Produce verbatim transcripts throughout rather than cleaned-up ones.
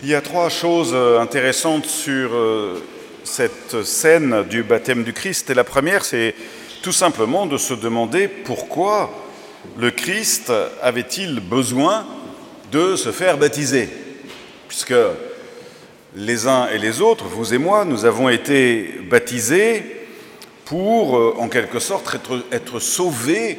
Il y a trois choses intéressantes sur cette scène du baptême du Christ. Et la première, c'est tout simplement de se demander pourquoi le Christ avait-il besoin de se faire baptiser, puisque les uns et les autres, vous et moi, nous avons été baptisés pour, en quelque sorte, être, être sauvés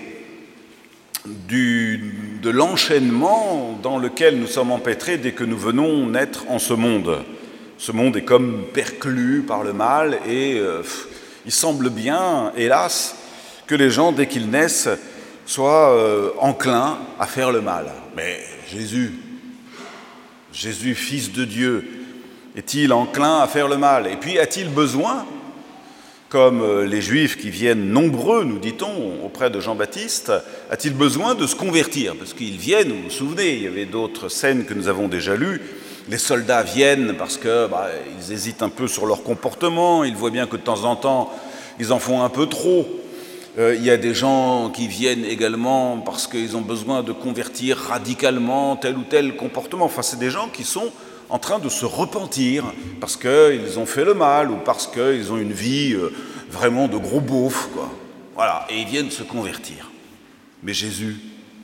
du, de l'enchaînement dans lequel nous sommes empêtrés dès que nous venons naître en ce monde. Ce monde est comme perclus par le mal et euh, il semble bien, hélas, que les gens, dès qu'ils naissent, soient euh, enclins à faire le mal. Mais Jésus, Jésus, Fils de Dieu, est-il enclin à faire le mal? Et puis a-t-il besoin, comme les Juifs qui viennent nombreux, nous dit-on, auprès de Jean-Baptiste, a-t-il besoin de se convertir? Parce qu'ils viennent, vous vous souvenez, il y avait d'autres scènes que nous avons déjà lues, les soldats viennent parce qu'ils bah, hésitent un peu sur leur comportement, ils voient bien que de temps en temps, ils en font un peu trop. Euh, il y a des gens qui viennent également parce qu'ils ont besoin de convertir radicalement tel ou tel comportement. Enfin, c'est des gens qui sont en train de se repentir parce qu'ils ont fait le mal ou parce qu'ils ont une vie euh, vraiment de gros beaufs, quoi. Voilà, et ils viennent se convertir. Mais Jésus,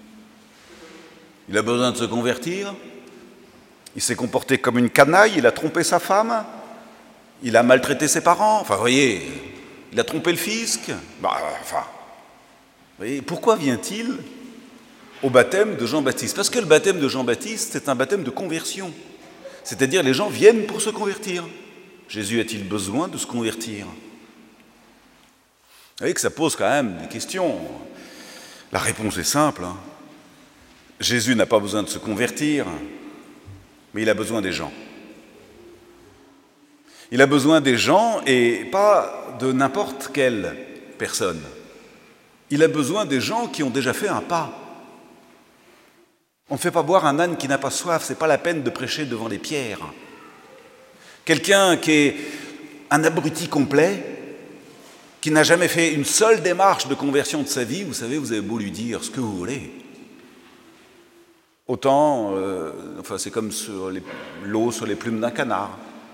il a besoin de se convertir? Il s'est comporté comme une canaille, il a trompé sa femme, il a maltraité ses parents, enfin, vous voyez, il a trompé le fisc. Bah, enfin, vous voyez, pourquoi vient-il au baptême de Jean-Baptiste? Parce que le baptême de Jean-Baptiste, c'est un baptême de conversion. C'est-à-dire, les gens viennent pour se convertir. Jésus a-t-il besoin de se convertir? Vous voyez que ça pose quand même des questions. La réponse est simple. Hein. Jésus n'a pas besoin de se convertir, mais il a besoin des gens. Il a besoin des gens et pas de n'importe quelle personne. Il a besoin des gens qui ont déjà fait un pas. On ne fait pas boire un âne qui n'a pas soif, c'est pas la peine de prêcher devant les pierres. Quelqu'un qui est un abruti complet, qui n'a jamais fait une seule démarche de conversion de sa vie, vous savez, vous avez beau lui dire ce que vous voulez. Autant, euh, enfin c'est comme sur les, l'eau sur les plumes d'un canard.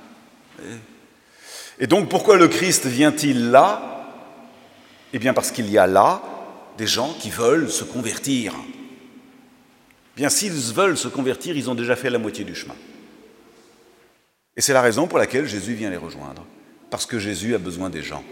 Et donc pourquoi le Christ vient-il là? Eh bien parce qu'il y a là des gens qui veulent se convertir. Bien, s'ils veulent se convertir, ils ont déjà fait la moitié du chemin. Et c'est la raison pour laquelle Jésus vient les rejoindre. Parce que Jésus a besoin des gens.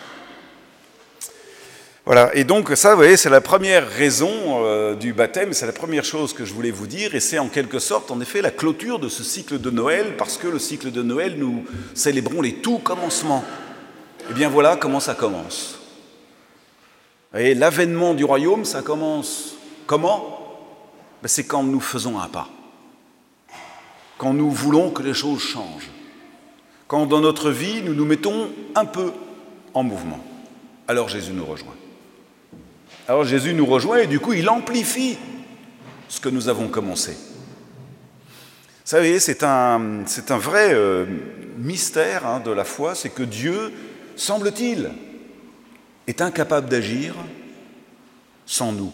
Voilà, et donc ça, vous voyez, c'est la première raison euh, du baptême, c'est la première chose que je voulais vous dire, et c'est en quelque sorte, en effet, la clôture de ce cycle de Noël, parce que le cycle de Noël, nous célébrons les tout commencements. Eh bien voilà comment ça commence. Vous voyez, l'avènement du royaume, ça commence comment ? Ben, c'est quand nous faisons un pas, quand nous voulons que les choses changent, quand dans notre vie, nous nous mettons un peu en mouvement. Alors Jésus nous rejoint. Alors Jésus nous rejoint et du coup, il amplifie ce que nous avons commencé. Vous savez, c'est un, c'est un vrai euh, mystère hein, de la foi, c'est que Dieu, semble-t-il, est incapable d'agir sans nous.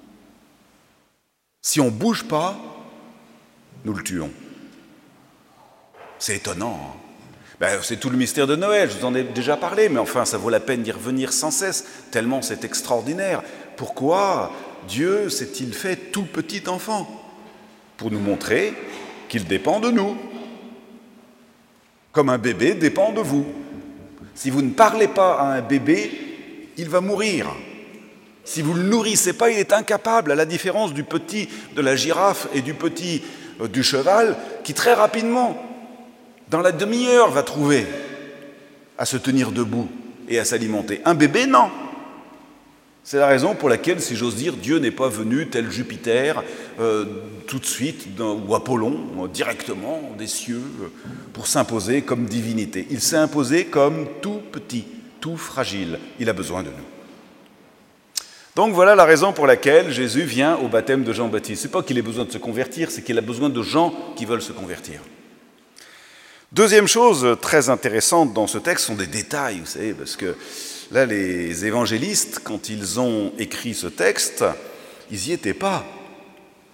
Si on ne bouge pas, nous le tuons. C'est étonnant. Hein. Ben, c'est tout le mystère de Noël, je vous en ai déjà parlé, mais enfin, ça vaut la peine d'y revenir sans cesse, tellement c'est extraordinaire. Pourquoi Dieu s'est-il fait tout petit enfant? Pour nous montrer qu'il dépend de nous. Comme un bébé dépend de vous. Si vous ne parlez pas à un bébé, il va mourir. Si vous ne le nourrissez pas, il est incapable, à la différence du petit de la girafe et du petit euh, du cheval, qui très rapidement, dans la demi-heure, va trouver à se tenir debout et à s'alimenter. Un bébé, non. C'est la raison pour laquelle, si j'ose dire, Dieu n'est pas venu tel Jupiter euh, tout de suite, dans, ou Apollon, euh, directement des cieux, euh, pour s'imposer comme divinité. Il s'est imposé comme tout petit, tout fragile. Il a besoin de nous. Donc voilà la raison pour laquelle Jésus vient au baptême de Jean-Baptiste. Ce n'est pas qu'il ait besoin de se convertir, c'est qu'il a besoin de gens qui veulent se convertir. Deuxième chose très intéressante dans ce texte sont des détails, vous savez, parce que là, les évangélistes, quand ils ont écrit ce texte, ils n'y étaient pas.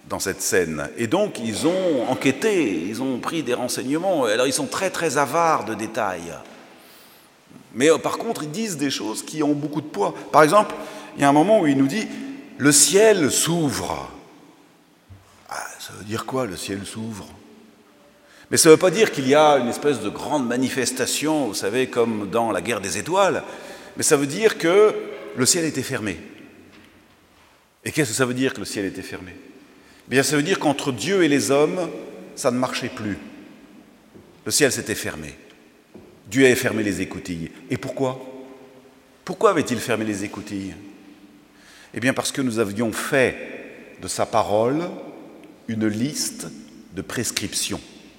dans cette scène. Et donc, ils ont enquêté, ils ont pris des renseignements. Alors, ils sont très, très avares de détails. Mais euh, par contre, ils disent des choses qui ont beaucoup de poids. Par exemple, il y a un moment où il nous dit « Le ciel s'ouvre ». Ah, ça veut dire quoi, le ciel s'ouvre ? Mais ça ne veut pas dire qu'il y a une espèce de grande manifestation, vous savez, comme dans la guerre des étoiles, mais ça veut dire que le ciel était fermé. Et qu'est-ce que ça veut dire que le ciel était fermé ? Eh bien, ça veut dire qu'entre Dieu et les hommes, ça ne marchait plus. Le ciel s'était fermé. Dieu avait fermé les écoutilles. Et pourquoi ? Pourquoi avait-il fermé les écoutilles ? Eh bien, parce que nous avions fait de sa parole une liste de prescriptions.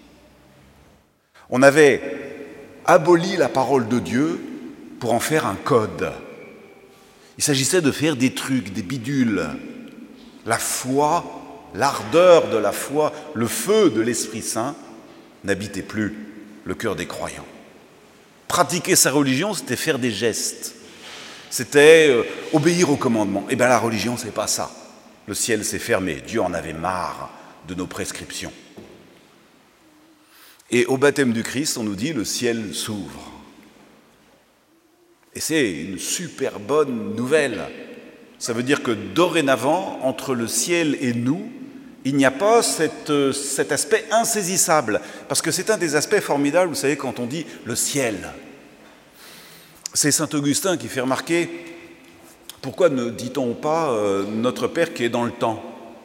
On avait aboli la parole de Dieu pour en faire un code. Il s'agissait de faire des trucs, des bidules. La foi, l'ardeur de la foi, le feu de l'Esprit Saint n'habitait plus le cœur des croyants. Pratiquer sa religion, c'était faire des gestes. C'était euh, obéir aux commandements. Eh bien, la religion, c'est pas ça. Le ciel s'est fermé. Dieu en avait marre de nos prescriptions. Et au baptême du Christ, on nous dit le ciel s'ouvre. Et c'est une super bonne nouvelle. Ça veut dire que dorénavant, entre le ciel et nous, il n'y a pas cette, cet aspect insaisissable. Parce que c'est un des aspects formidables, vous savez, quand on dit le ciel. C'est saint Augustin qui fait remarquer, pourquoi ne dit-on pas euh, notre Père qui est dans le temps ?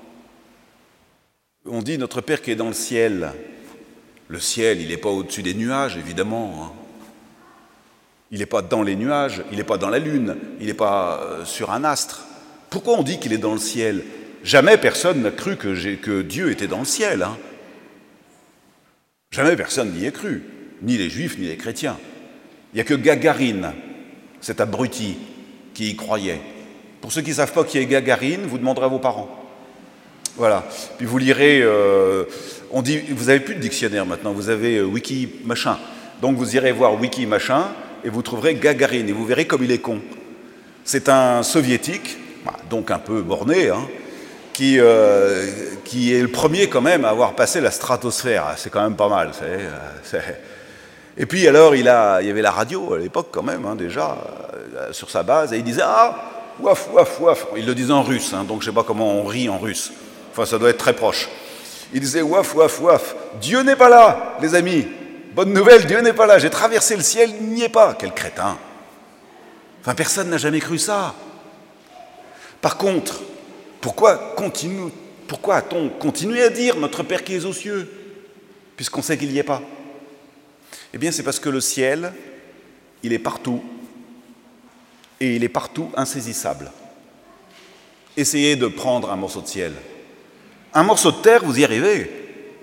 On dit notre Père qui est dans le ciel. Le ciel, il n'est pas au-dessus des nuages, évidemment. Hein. Il n'est pas dans les nuages, il n'est pas dans la lune, il n'est pas euh, sur un astre. Pourquoi on dit qu'il est dans le ciel ? Jamais personne n'a cru que, j'ai, que Dieu était dans le ciel. Hein. Jamais personne n'y ait cru, ni les juifs, ni les chrétiens. Il n'y a que Gagarine, cet abruti, qui y croyait. Pour ceux qui ne savent pas qui est Gagarine, vous demanderez à vos parents. Voilà. Puis vous lirez, euh, on dit, vous n'avez plus de dictionnaire maintenant, vous avez euh, wiki machin. Donc vous irez voir wiki machin et vous trouverez Gagarine et vous verrez comme il est con. C'est un soviétique, donc un peu borné, hein, qui, euh, qui est le premier quand même à avoir passé la stratosphère. C'est quand même pas mal. C'est, c'est... Et puis alors, il, a, il y avait la radio à l'époque quand même, hein, déjà, euh, sur sa base, et il disait « Ah, ouaf, ouaf, ouaf ». Il le disait en russe, hein, donc je ne sais pas comment on rit en russe. Enfin, ça doit être très proche. Il disait « Ouaf, ouaf, ouaf, Dieu n'est pas là, les amis. Bonne nouvelle, Dieu n'est pas là. J'ai traversé le ciel, il n'y est pas. » Quel crétin. Enfin, personne n'a jamais cru ça. Par contre, pourquoi, continue, pourquoi a-t-on continué à dire « Notre Père qui est aux cieux » puisqu'on sait qu'il n'y est pas ? Eh bien, c'est parce que le ciel, il est partout, et il est partout insaisissable. Essayez de prendre un morceau de ciel. Un morceau de terre, vous y arrivez.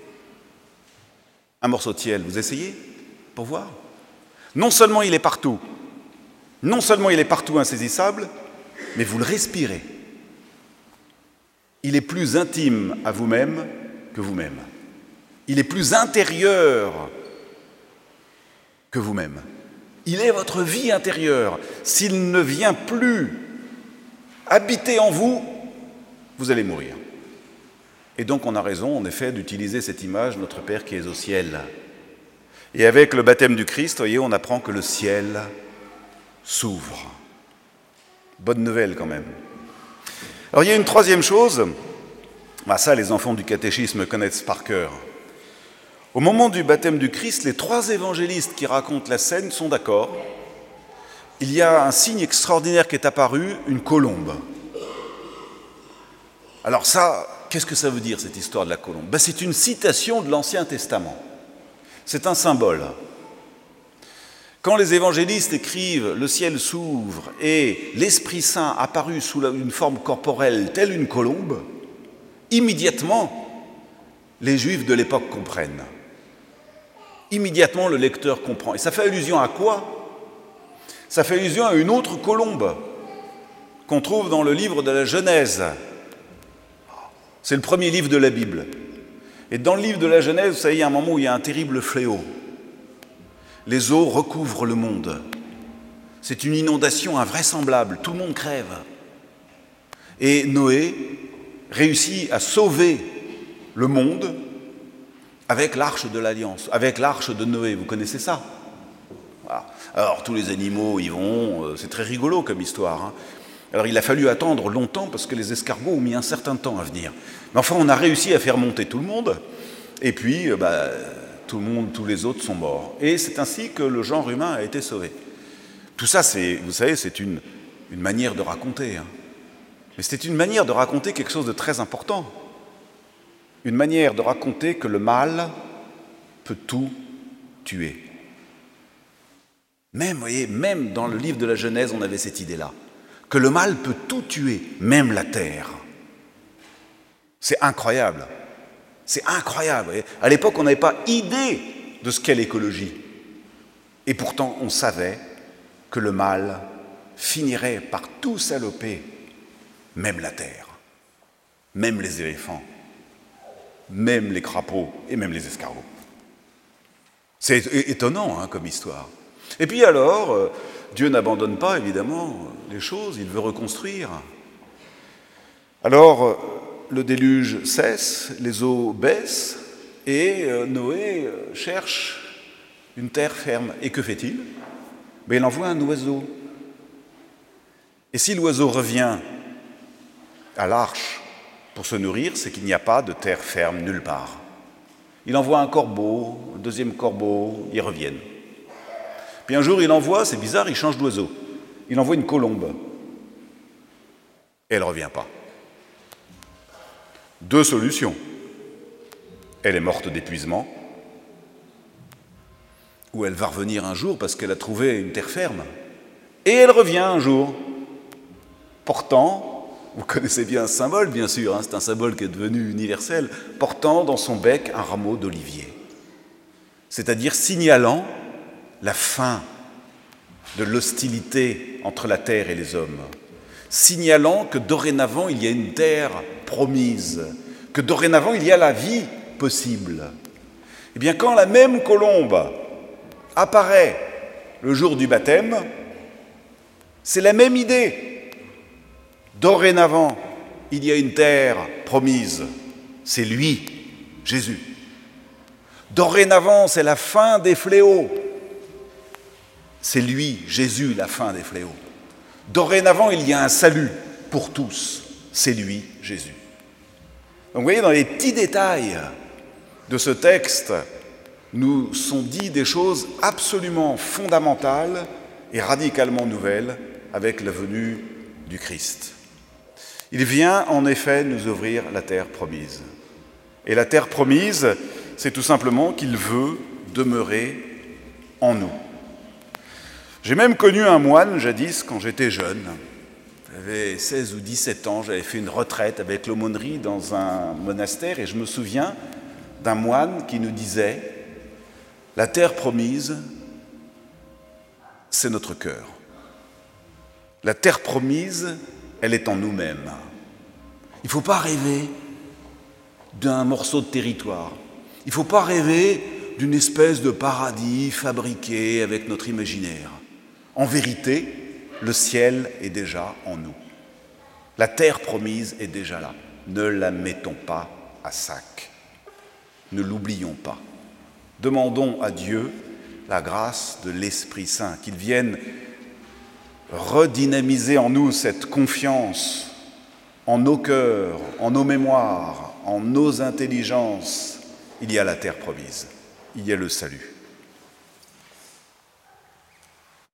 Un morceau de ciel, vous essayez pour voir. Non seulement il est partout, non seulement il est partout insaisissable, mais vous le respirez. Il est plus intime à vous-même que vous-même. Il est plus intérieur que vous-même. Il est votre vie intérieure. S'il ne vient plus habiter en vous, vous allez mourir. Et donc on a raison, en effet, d'utiliser cette image, notre Père qui est au ciel. Et avec le baptême du Christ, voyez, on apprend que le ciel s'ouvre. Bonne nouvelle quand même. Alors il y a une troisième chose, bah, ça les enfants du catéchisme connaissent par cœur. Au moment du baptême du Christ, les trois évangélistes qui racontent la scène sont d'accord. Il y a un signe extraordinaire qui est apparu, une colombe. Alors ça, qu'est-ce que ça veut dire cette histoire de la colombe ? Ben, c'est une citation de l'Ancien Testament. C'est un symbole. Quand les évangélistes écrivent « Le ciel s'ouvre et l'Esprit Saint apparut sous une forme corporelle telle une colombe », immédiatement, les Juifs de l'époque comprennent. Immédiatement, le lecteur comprend. Et ça fait allusion à quoi ? Ça fait allusion à une autre colombe qu'on trouve dans le livre de la Genèse. C'est le premier livre de la Bible. Et dans le livre de la Genèse, vous savez, il y a un moment où il y a un terrible fléau. Les eaux recouvrent le monde. C'est une inondation invraisemblable. Tout le monde crève. Et Noé réussit à sauver le monde avec l'arche de l'Alliance, avec l'arche de Noé. Vous connaissez ça? Voilà. Alors, tous les animaux y vont, c'est très rigolo comme histoire. Hein. Alors, il a fallu attendre longtemps parce que les escargots ont mis un certain temps à venir. Mais enfin, on a réussi à faire monter tout le monde, et puis, bah, tout le monde, tous les autres sont morts. Et c'est ainsi que le genre humain a été sauvé. Tout ça, c'est, vous savez, c'est une, une manière de raconter. Hein. Mais c'est une manière de raconter quelque chose de très important. Une manière de raconter que le mal peut tout tuer. Même, vous voyez, même dans le livre de la Genèse, on avait cette idée-là. Que le mal peut tout tuer, même la terre. C'est incroyable. C'est incroyable. Vous voyez. À l'époque, on n'avait pas idée de ce qu'est l'écologie. Et pourtant, on savait que le mal finirait par tout saloper, même la terre, même les éléphants, même les crapauds et même les escargots. C'est étonnant hein, comme histoire. Et puis alors, euh, Dieu n'abandonne pas évidemment les choses, il veut reconstruire. Alors, euh, le déluge cesse, les eaux baissent et euh, Noé euh, cherche une terre ferme. Et que fait-il? Mais il envoie un oiseau. Et si l'oiseau revient à l'arche pour se nourrir, c'est qu'il n'y a pas de terre ferme nulle part. Il envoie un corbeau, un deuxième corbeau, ils reviennent. Puis un jour, il envoie, c'est bizarre, il change d'oiseau. Il envoie une colombe. Et elle ne revient pas. Deux solutions. Elle est morte d'épuisement, ou elle va revenir un jour parce qu'elle a trouvé une terre ferme. Et elle revient un jour, portant, vous connaissez bien ce symbole, bien sûr, hein, c'est un symbole qui est devenu universel, portant dans son bec un rameau d'olivier. C'est-à-dire signalant la fin de l'hostilité entre la terre et les hommes, signalant que dorénavant il y a une terre promise, que dorénavant il y a la vie possible. Eh bien, quand la même colombe apparaît le jour du baptême, c'est la même idée. Dorénavant, il y a une terre promise, c'est lui, Jésus. Dorénavant, c'est la fin des fléaux. C'est lui, Jésus, la fin des fléaux. Dorénavant, il y a un salut pour tous. C'est lui, Jésus. Donc vous voyez, dans les petits détails de ce texte, nous sont dit des choses absolument fondamentales et radicalement nouvelles avec la venue du Christ. Il vient en effet nous ouvrir la terre promise. Et la terre promise, c'est tout simplement qu'il veut demeurer en nous. J'ai même connu un moine jadis quand j'étais jeune. J'avais seize ou dix-sept ans, j'avais fait une retraite avec l'aumônerie dans un monastère et je me souviens d'un moine qui nous disait « La terre promise, c'est notre cœur. La terre promise, elle est en nous-mêmes. Il ne faut pas rêver d'un morceau de territoire. Il ne faut pas rêver d'une espèce de paradis fabriqué avec notre imaginaire. En vérité, le ciel est déjà en nous. La terre promise est déjà là. Ne la mettons pas à sac. Ne l'oublions pas. Demandons à Dieu la grâce de l'Esprit Saint, qu'il vienne redynamiser en nous cette confiance en nos cœurs, en nos mémoires, en nos intelligences. Il y a la terre promise, il y a le salut.